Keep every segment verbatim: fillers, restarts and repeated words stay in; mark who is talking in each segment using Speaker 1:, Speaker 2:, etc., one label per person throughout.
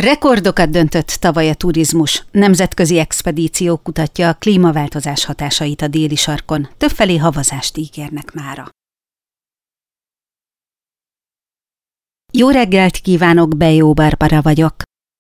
Speaker 1: Rekordokat döntött tavaly a turizmus. Nemzetközi expedíció kutatja a klímaváltozás hatásait a déli sarkon. Többfelé havazást ígérnek mára. Jó reggelt kívánok, Bejó Barbara vagyok.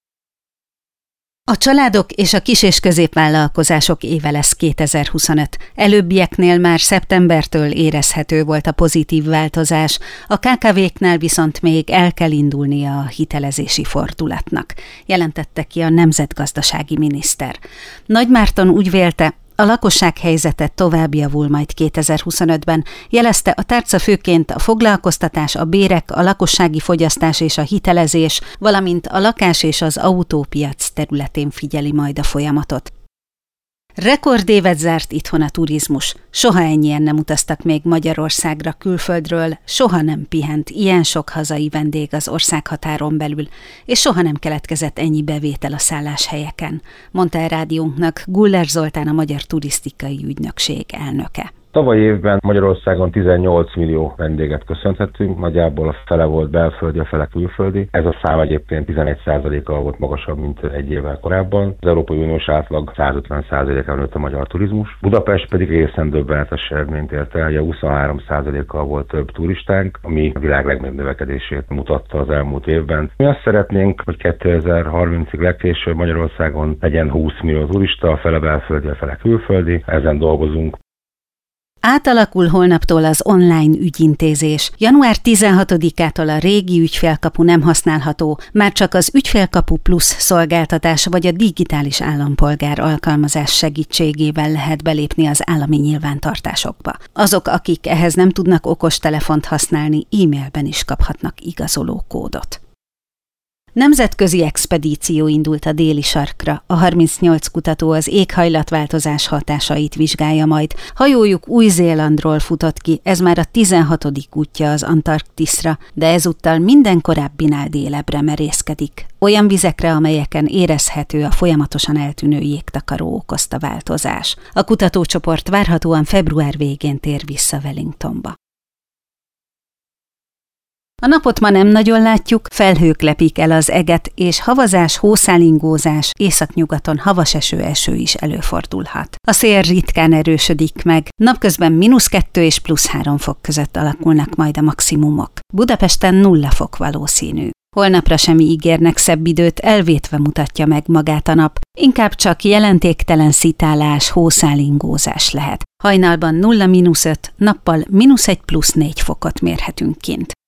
Speaker 1: A családok és a kis- és középvállalkozások éve lesz kétezer-huszonöt. Előbbieknél már szeptembertől érezhető volt a pozitív változás, a ká ká véknál viszont még el kell indulnia a hitelezési fordulatnak, jelentette ki a nemzetgazdasági miniszter. Nagy Márton úgy vélte, a lakosság helyzete tovább javul majd kétezer-huszonötben, jelezte a tárca főként a foglalkoztatás, a bérek, a lakossági fogyasztás és a hitelezés, valamint a lakás és az autópiac területén figyeli majd a folyamatot. Rekordévet zárt itthon a turizmus. Soha ennyien nem utaztak még Magyarországra külföldről, soha nem pihent ilyen sok hazai vendég az országhatáron belül, és soha nem keletkezett ennyi bevétel a szálláshelyeken, mondta el rádiónknak Guller Zoltán, a Magyar Turisztikai Ügynökség elnöke.
Speaker 2: Tavaly évben Magyarországon tizennyolc millió vendéget köszönhettünk, nagyjából a fele volt belföldi, a fele külföldi. Ez a szám egyébként tizenegy százalékkal volt magasabb, mint egy évvel korábban. Az Európai Uniós átlag száz ötven százalékával nőtt a magyar turizmus. Budapest pedig egészen döbbenetes eredményt ért el, ugye huszonhárom százalékkal volt több turistánk, ami a világ legnagyobb növekedését mutatta az elmúlt évben. Mi azt szeretnénk, hogy kétezer-harmincig legkésőbb Magyarországon legyen húsz millió turista, a fele belföldi, a fele külföldi. Ezen dolgozunk.
Speaker 1: Átalakul holnaptól az online ügyintézés. január tizenhatodikától a régi ügyfélkapu nem használható, már csak az Ügyfélkapu Plusz szolgáltatás vagy a digitális állampolgár alkalmazás segítségével lehet belépni az állami nyilvántartásokba. Azok, akik ehhez nem tudnak okostelefont használni, e-mailben is kaphatnak igazoló kódot. Nemzetközi expedíció indult a déli sarkra. A harmincnyolc kutató az éghajlatváltozás hatásait vizsgálja majd. Hajójuk Új-Zélandról futott ki, ez már a tizenhatodik útja az Antarktiszra, de ezúttal minden korábbinál délebbre merészkedik. Olyan vizekre, amelyeken érezhető a folyamatosan eltűnő jégtakaró okozta változás. A kutatócsoport várhatóan február végén tér vissza Wellingtonba. A napot ma nem nagyon látjuk, felhők lepik el az eget, és havazás, hószálingózás, északnyugaton havas eső, eső is előfordulhat. A szél ritkán erősödik meg, napközben mínusz kettő és plusz három fok között alakulnak majd a maximumok. Budapesten nulla fok valószínű. Holnapra sem ígérnek szebb időt, elvétve mutatja meg magát a nap, inkább csak jelentéktelen szitálás, hószálingózás lehet. Hajnalban nulla mínusz öt, nappal mínusz egy plusz négy fokot mérhetünk kint.